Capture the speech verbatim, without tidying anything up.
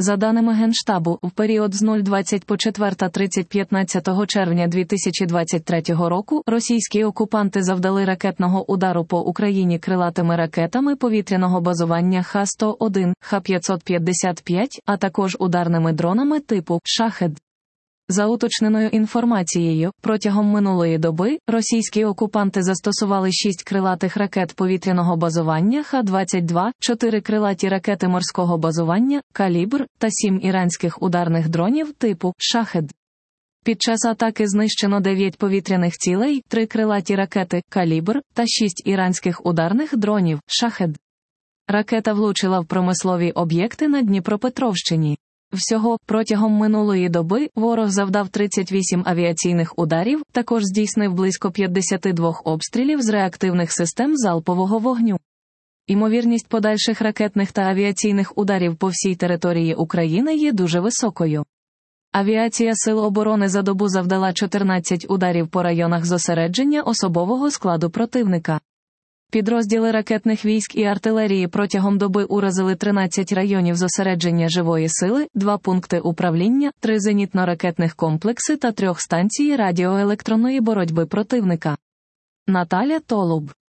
За даними Генштабу, в період з нуль двадцять по четверта тридцять п'ятнадцятого червня дві тисячі двадцять третього року російські окупанти завдали ракетного удару по Україні крилатими ракетами повітряного базування Х сто один, Х п'ятсот п'ятдесят п'ять, а також ударними дронами типу «Шахед». За уточненою інформацією, протягом минулої доби російські окупанти застосували шість крилатих ракет повітряного базування Х двадцять два, чотири крилаті ракети морського базування «Калібр» та сім іранських ударних дронів типу «Шахед». Під час атаки знищено дев'ять повітряних цілей, три крилаті ракети «Калібр» та шість іранських ударних дронів «Шахед». Ракета влучила в промислові об'єкти на Дніпропетровщині. Всього, протягом минулої доби, ворог завдав тридцять вісім авіаційних ударів, також здійснив близько п'ятдесят два обстрілів з реактивних систем залпового вогню. Імовірність подальших ракетних та авіаційних ударів по всій території України є дуже високою. Авіація Сил оборони за добу завдала чотирнадцять ударів по районах зосередження особового складу противника. Підрозділи ракетних військ і артилерії протягом доби уразили тринадцять районів зосередження живої сили, два пункти управління, три зенітно-ракетних комплекси та трьох станції радіоелектронної боротьби противника. Наталя Толуб.